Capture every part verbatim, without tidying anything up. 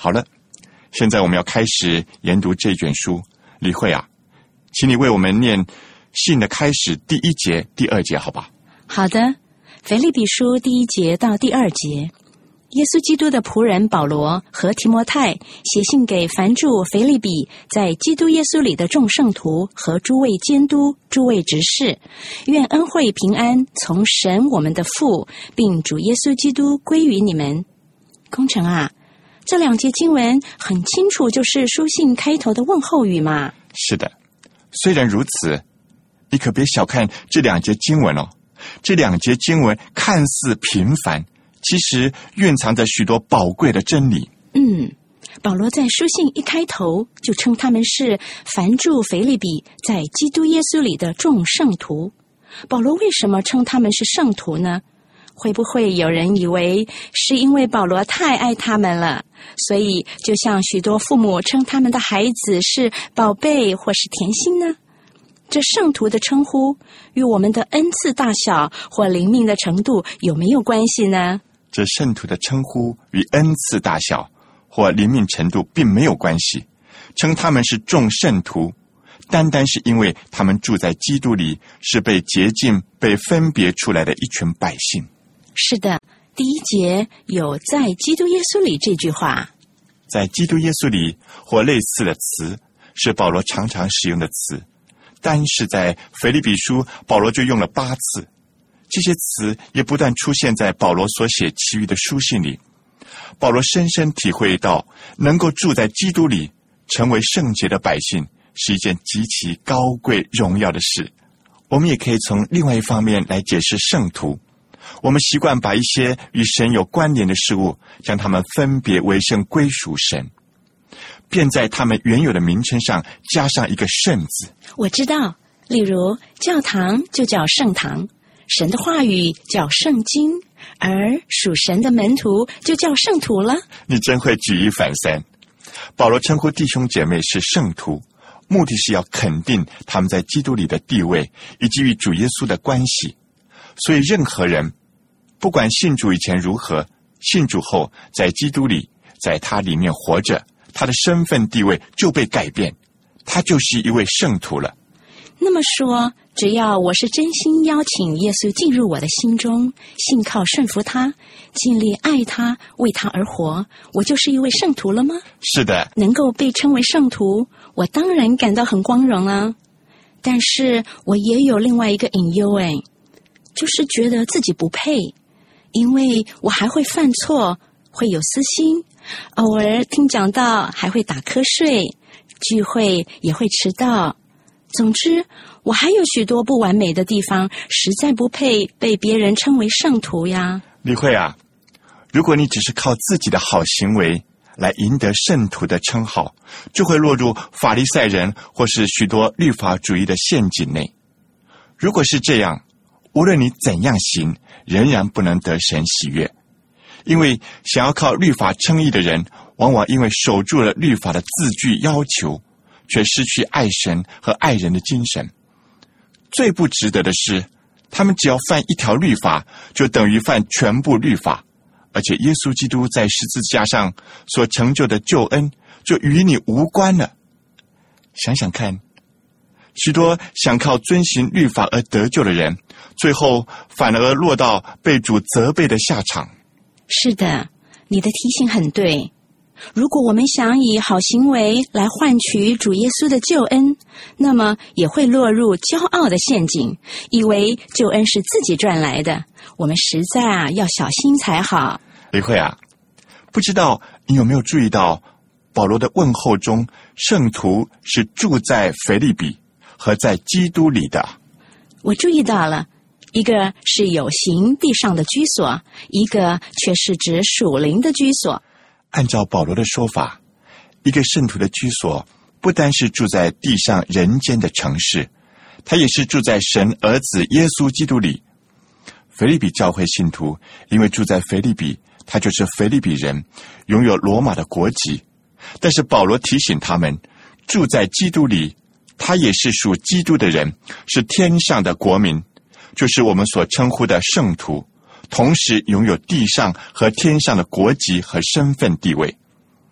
好了，现在我们要开始研读这卷书。李慧啊，请你为我们念信的开始第一节、第二节，好吧？ 好的，腓立比书第一节到第二节，耶稣基督的仆人保罗和提摩太写信给凡住腓立比在基督耶稣里的众圣徒和诸位监督、诸位执事，愿恩惠平安从神我们的父并主耶稣基督归于你们。工程啊，这两节经文很清楚，就是书信开头的问候语嘛。 是的，虽然如此，你可别小看这两节经文哦。这两节经文看似平凡，其实蕴藏着许多宝贵的真理。 嗯，保罗在书信一开头就称他们是凡住腓立比在基督耶稣里的众圣徒。保罗为什么称他们是圣徒呢？会不会有人以为是因为保罗太爱他们了，所以就像许多父母称他们的孩子是宝贝或是甜心呢？这圣徒的称呼与我们的恩赐大小或灵命的程度有没有关系呢？ 这圣徒的称呼与恩赐大小或灵命程度并没有关系，称他们是众圣徒，单单是因为他们住在基督里，是被洁净、被分别出来的一群百姓。 是的，第一节有在基督耶稣里这句话。 在基督耶稣里或类似的词是保罗常常使用的词，但是在腓立比书保罗就用了八次，这些词也不断出现在保罗所写其余的书信里。保罗深深体会到能够住在基督里成为圣洁的百姓是一件极其高贵荣耀的事。我们也可以从另外一方面来解释圣徒。我们习惯把一些与神有关联的事物将它们分别为圣归属神，便在他们原有的名称上加上一个圣字。 我知道，例如教堂就叫圣堂，神的话语叫圣经，而属神的门徒就叫圣徒了。 你真会举一反三。保罗称呼弟兄姐妹是圣徒，目的是要肯定他们在基督里的地位以及与主耶稣的关系。所以任何人不管信主以前如何，信主后在基督里，在他里面活着，他的身份地位就被改变，他就是一位圣徒了。 那么说，只要我是真心邀请耶稣进入我的心中，信靠顺服他，尽力爱他，为他而活，我就是一位圣徒了吗？ 是的， 能够被称为圣徒，我当然感到很光荣啊。但是我也有另外一个隐忧，哎，就是觉得自己不配，因为我还会犯错，会有私心，偶尔听讲道还会打瞌睡，聚会也会迟到。总之，我还有许多不完美的地方，实在不配被别人称为圣徒呀。 李慧啊，如果你只是靠自己的好行为来赢得圣徒的称号，就会落入法利赛人或是许多律法主义的陷阱内。如果是这样，无论你怎样行，仍然不能得神喜悦。因为想要靠律法称义的人，往往因为守住了律法的字句要求，却失去爱神和爱人的精神。最不值得的是，他们只要犯一条律法，就等于犯全部律法，而且耶稣基督在十字架上所成就的救恩就与你无关了。想想看，许多想靠遵行律法而得救的人，最后反而落到被主责备的下场。 是的，你的提醒很对。如果我们想以好行为来换取主耶稣的救恩，那么也会落入骄傲的陷阱，以为救恩是自己赚来的。我们实在啊要小心才好。 李慧啊，不知道你有没有注意到保罗的问候中，圣徒是住在腓立比和在基督里的。 我注意到了，一个是有形地上的居所，一个却是指属灵的居所。 按照保罗的说法，一个圣徒的居所不单是住在地上人间的城市，他也是住在神儿子耶稣基督里。腓立比教会信徒因为住在腓立比，他就是腓立比人，拥有罗马的国籍。但是保罗提醒他们，住在基督里，他也是属基督的人，是天上的国民，就是我们所称呼的圣徒，同时拥有地上和天上的国籍和身份地位。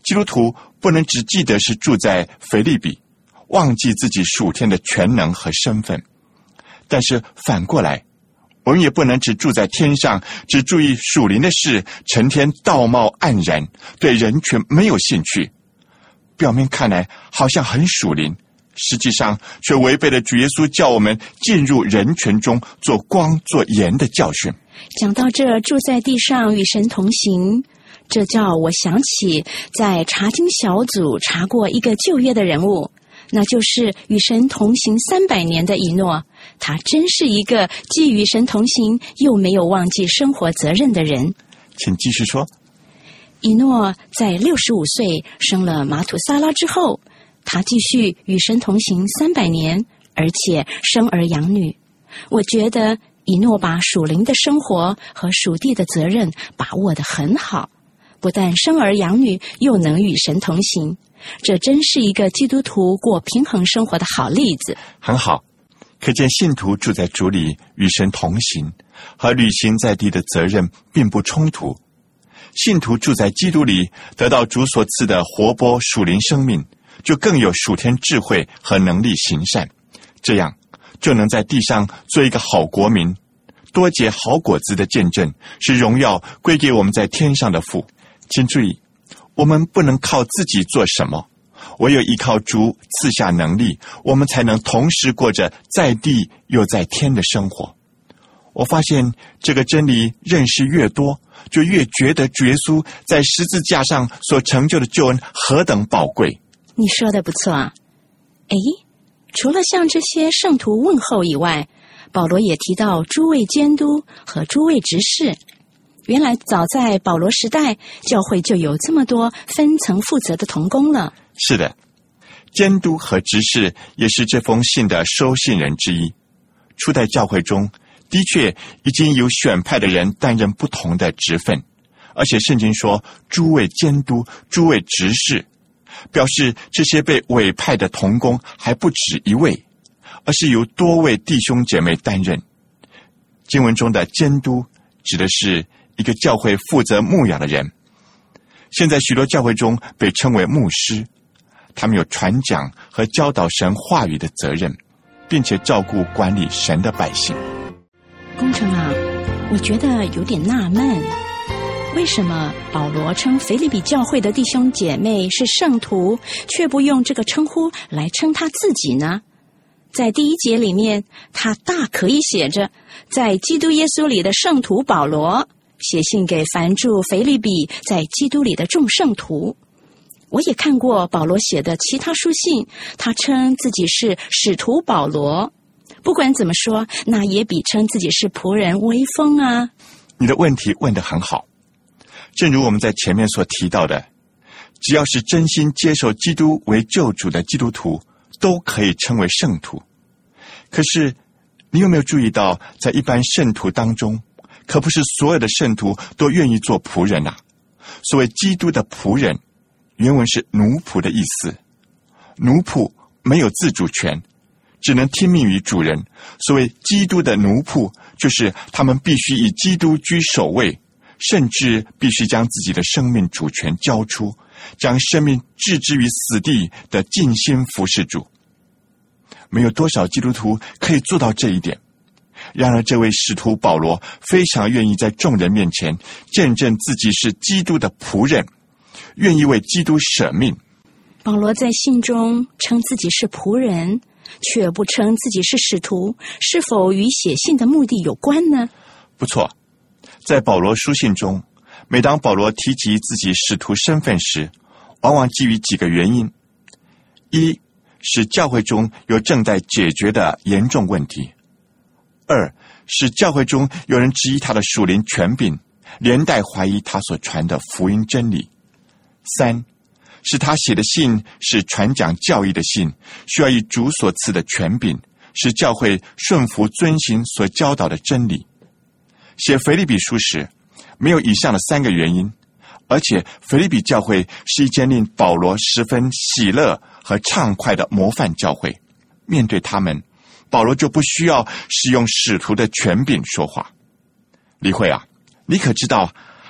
基督徒不能只记得是住在腓立比，忘记自己属天的全能和身份。但是反过来，我们也不能只住在天上，只注意属灵的事，成天道貌岸然，对人权没有兴趣。表面看来好像很属灵，实际上却违背了主耶稣叫我们进入人群中做光做盐的教训。 讲到这住在地上与神同行，这叫我想起在查经小组查过一个旧约的人物，那就是与神同行三百年的以诺。他真是一个既与神同行又没有忘记生活责任的人。 请继续说。 以诺在六十五岁生了马土撒拉之后，他继续与神同行三百年，而且生儿养女。我觉得以诺把属灵的生活和属地的责任把握得很好，不但生儿养女，又能与神同行。这真是一个基督徒过平衡生活的好例子。 很好，可见信徒住在主里与神同行，和履行在地的责任并不冲突。信徒住在基督里，得到主所赐的活泼属灵生命，就更有属天智慧和能力行善，这样就能在地上做一个好国民，多结好果子的见证，使荣耀归给我们在天上的父。请注意，我们不能靠自己做什么，唯有依靠主赐下能力，我们才能同时过着在地又在天的生活。我发现这个真理认识越多，就越觉得主耶稣在十字架上所成就的救恩何等宝贵。 你说的不错啊。诶，除了向这些圣徒问候以外，保罗也提到诸位监督和诸位执事。原来早在保罗时代，教会就有这么多分层负责的同工了。 是的，监督和执事也是这封信的收信人之一。初代教会中的确已经有选派的人担任不同的职分，而且圣经说诸位监督、诸位执事，表示这些被委派的同工还不止一位，而是由多位弟兄姐妹担任。经文中的监督指的是一个教会负责牧养的人，现在许多教会中被称为牧师，他们有传讲和教导神话语的责任，并且照顾管理神的百姓。 工程啊，我觉得有点纳闷，为什么保罗称腓立比教会的弟兄姐妹是圣徒，却不用这个称呼来称他自己呢？在第一节里面，他大可以写着在基督耶稣里的圣徒保罗，写信给凡住腓立比在基督里的众圣徒。我也看过保罗写的其他书信，他称自己是使徒保罗。不管怎么说，那也比称自己是仆人威风啊。 你的问题问得很好，正如我们在前面所提到的，只要是真心接受基督为救主的基督徒，都可以称为圣徒。可是你有没有注意到，在一般圣徒当中，可不是所有的圣徒都愿意做仆人啊。所谓基督的仆人，原文是奴仆的意思。奴仆没有自主权，只能听命于主人。所谓基督的奴仆，就是他们必须以基督居首位，甚至必须将自己的生命主权交出，将生命置之于死地的尽心服侍主。没有多少基督徒可以做到这一点。然而这位使徒保罗非常愿意在众人面前见证自己是基督的仆人，愿意为基督舍命。 保罗在信中称自己是仆人，却不称自己是使徒，是否与写信的目的有关呢？ 不错，在保罗书信中，每当保罗提及自己使徒身份时，往往基于几个原因：一是教会中有正在解决的严重问题；二是教会中有人质疑他的属灵权柄，连带怀疑他所传的福音真理；三是他写的信是传讲教义的信，需要以主所赐的权柄，使教会顺服遵行所教导的真理。写腓立比书时，没有以上的三个原因，而且腓立比教会是一间令保罗十分喜乐和畅快的模范教会。面对他们，保罗就不需要使用使徒的权柄说话。李慧啊，你可知道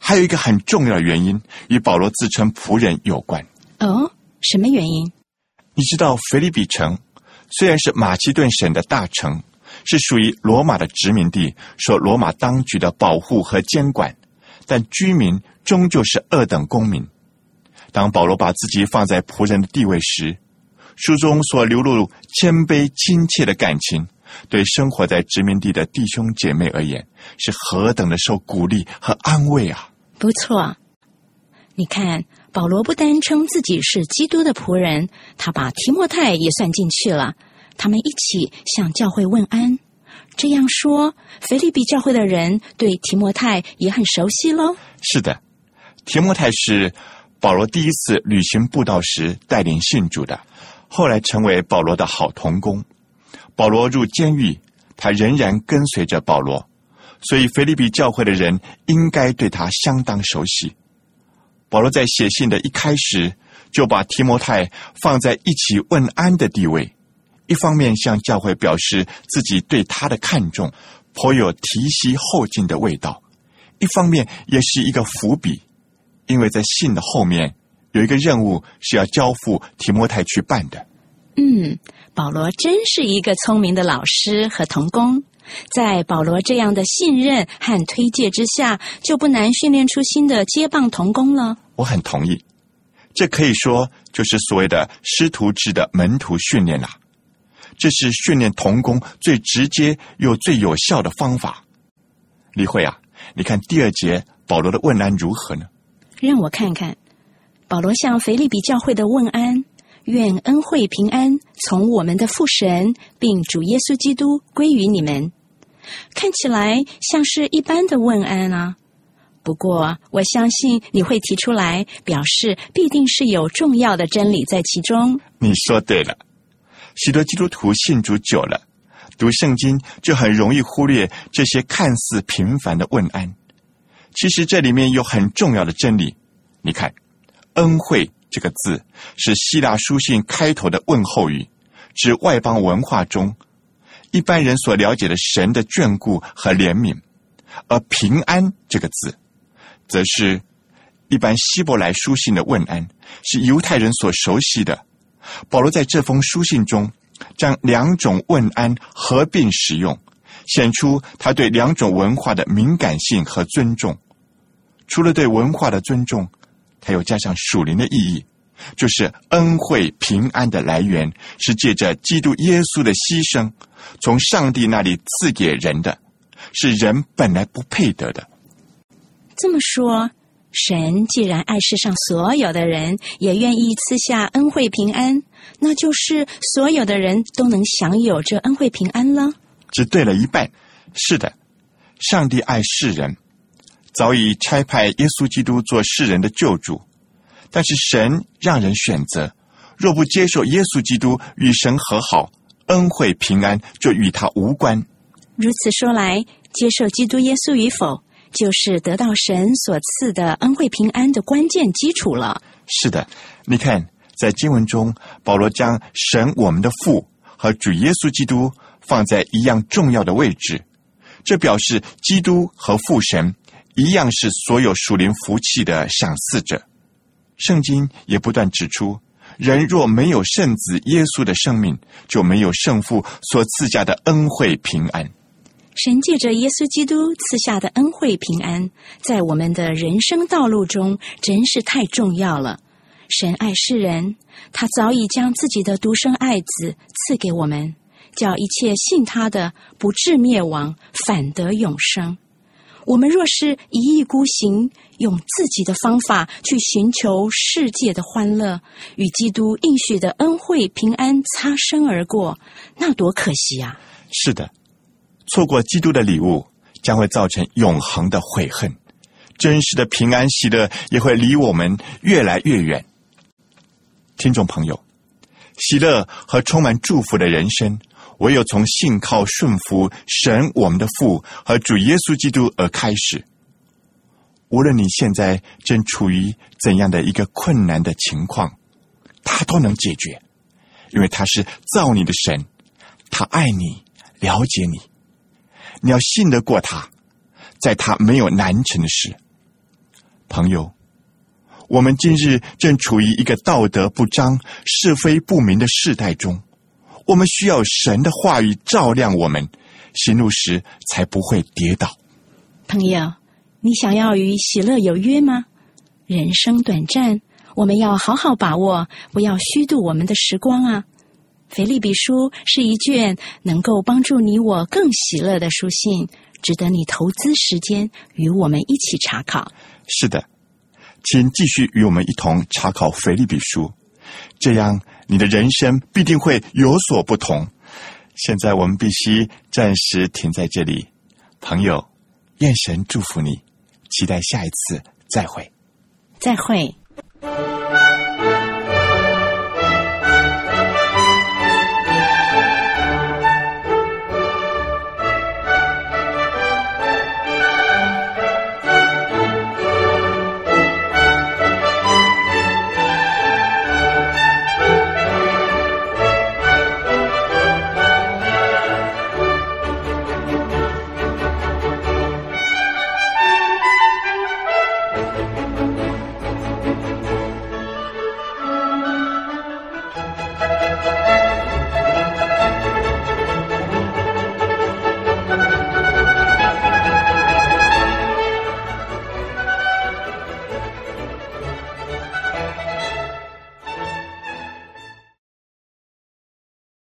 还有一个很重要的原因与保罗自称仆人有关。 哦，什么原因？ 你知道腓立比城虽然是马其顿省的大城，是属于罗马的殖民地，受罗马当局的保护和监管，但居民终究是二等公民。当保罗把自己放在仆人的地位时，书中所流露谦卑亲切的感情，对生活在殖民地的弟兄姐妹而言，是何等的受鼓励和安慰啊！ 不错，你看，保罗不单称自己是基督的仆人，他把提摩太也算进去了，他们一起向教会问安。这样说，腓立比教会的人对提摩太也很熟悉咯。 是的，提摩太是保罗第一次旅行布道时带领信主的，后来成为保罗的好同工。保罗入监狱，他仍然跟随着保罗，所以腓立比教会的人应该对他相当熟悉。保罗在写信的一开始就把提摩太放在一起问安的地位，一方面向教会表示自己对他的看重，颇有提携后进的味道，一方面也是一个伏笔，因为在信的后面有一个任务是要交付提摩太去办的。 嗯，保罗真是一个聪明的老师和同工，在保罗这样的信任和推介之下，就不难训练出新的接棒同工了。 我很同意，这可以说就是所谓的师徒制的门徒训练啦。这是训练同工最直接又最有效的方法。李慧啊，你看第二节保罗的问安如何呢？ 让我看看，保罗向腓立比教会的问安，愿恩惠平安从我们的父神并主耶稣基督归于你们。看起来像是一般的问安啊，不过我相信你会提出来，表示必定是有重要的真理在其中。 你说对了，许多基督徒信主久了，读圣经就很容易忽略这些看似平凡的问安。其实这里面有很重要的真理。你看，恩惠这个字是希腊书信开头的问候语，指外邦文化中一般人所了解的神的眷顾和怜悯。而平安这个字则是一般希伯来书信的问安，是犹太人所熟悉的。保罗在这封书信中将两种问安合并使用，显出他对两种文化的敏感性和尊重。除了对文化的尊重，他又加上属灵的意义，就是恩惠平安的来源是借着基督耶稣的牺牲从上帝那里赐给人的，是人本来不配得的。 这么说，神既然爱世上所有的人，也愿意赐下恩惠平安，那就是所有的人都能享有这恩惠平安了。 只对了一半。是的，上帝爱世人，早已差派耶稣基督做世人的救主，但是神让人选择，若不接受耶稣基督与神和好，恩惠平安就与他无关。 如此说来，接受基督耶稣与否，就是得到神所赐的恩惠平安的关键基础了。 是的，你看，在经文中，保罗将神我们的父和主耶稣基督放在一样重要的位置，这表示基督和父神一样是所有属灵福气的赏赐者。圣经也不断指出，人若没有圣子耶稣的生命，就没有圣父所赐下的恩惠平安。 神借着耶稣基督赐下的恩惠平安，在我们的人生道路中真是太重要了。神爱世人，他早已将自己的独生爱子赐给我们，叫一切信他的不至灭亡，反得永生。我们若是一意孤行，用自己的方法去寻求世界的欢乐，与基督应许的恩惠平安擦身而过，那多可惜啊！ 是的，错过基督的礼物，将会造成永恒的悔恨，真实的平安喜乐也会离我们越来越远。听众朋友，喜乐和充满祝福的人生，唯有从信靠顺服神我们的父和主耶稣基督而开始。无论你现在正处于怎样的一个困难的情况，他都能解决，因为他是造你的神，他爱你，了解你。你要信得过他，在他没有难成的事。 朋友，我们今日正处于一个道德不彰、是非不明的世代中，我们需要神的话语照亮我们，行路时才不会跌倒。 朋友，你想要与喜乐有约吗？人生短暂，我们要好好把握，不要虚度我们的时光啊。腓立比书是一卷能够帮助你我更喜乐的书信，值得你投资时间与我们一起查考。 是的，请继续与我们一同查考腓立比书，这样你的人生必定会有所不同。现在我们必须暂时停在这里，朋友，愿神祝福你，期待下一次再会。 再会。